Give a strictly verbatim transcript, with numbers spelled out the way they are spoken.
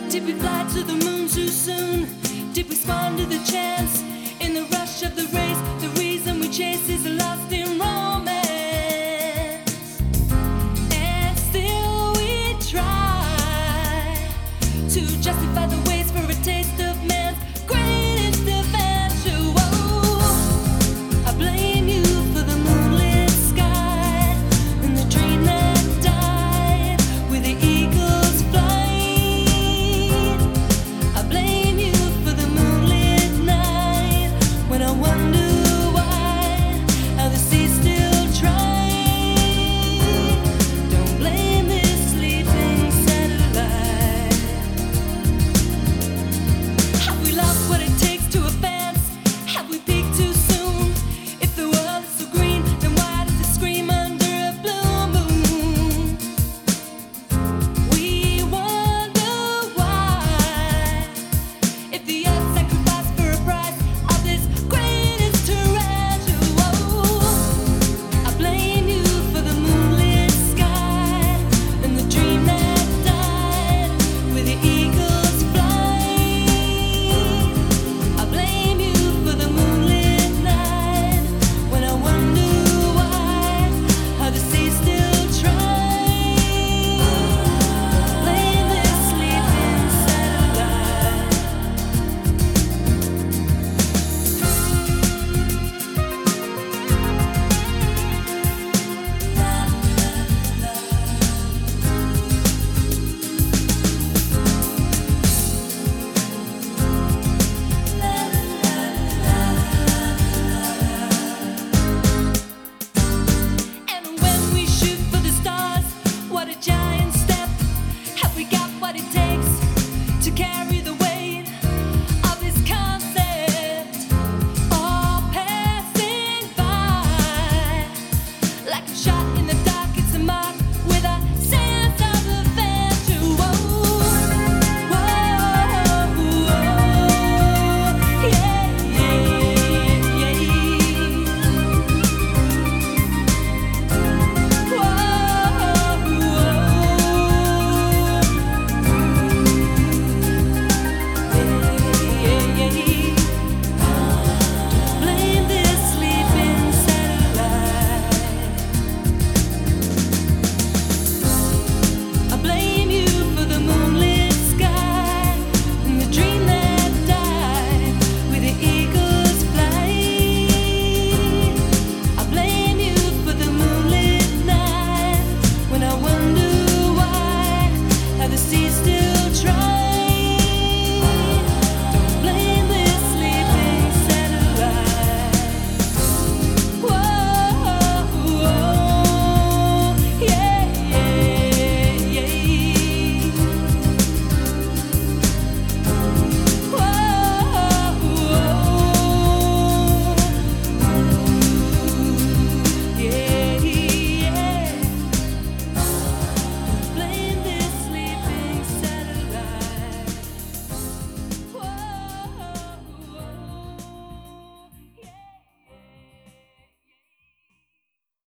Did we fly to the moon too soon? Did we spawn to the chance? In the rush of the race, the reason we chase is lost in romance. And still we try to justify the waste for a taste of man's greatest adventure. Whoa, I blame you for the moonlit sky and the dream that died with the eagle's flight. I blame you for the moonlit night when I wonder why, how the sea still tries. Don't blame this sleeping satellite. Have we lost what it takes to advance? Have we peaked too soon? If the world is so green, then why does it scream under a blue moon? We wonder why, if the earth sacrificed for a price of this greatest treasure. Whoa, I blame you for the moonlit sky and the dream that died with the eagle's flight. I blame you for the moonlit night when I wonder why, how the sea still tries. Blame this sleeping satellite. And when we shoot for the stars, what a giant step. Have we got what it takes to carry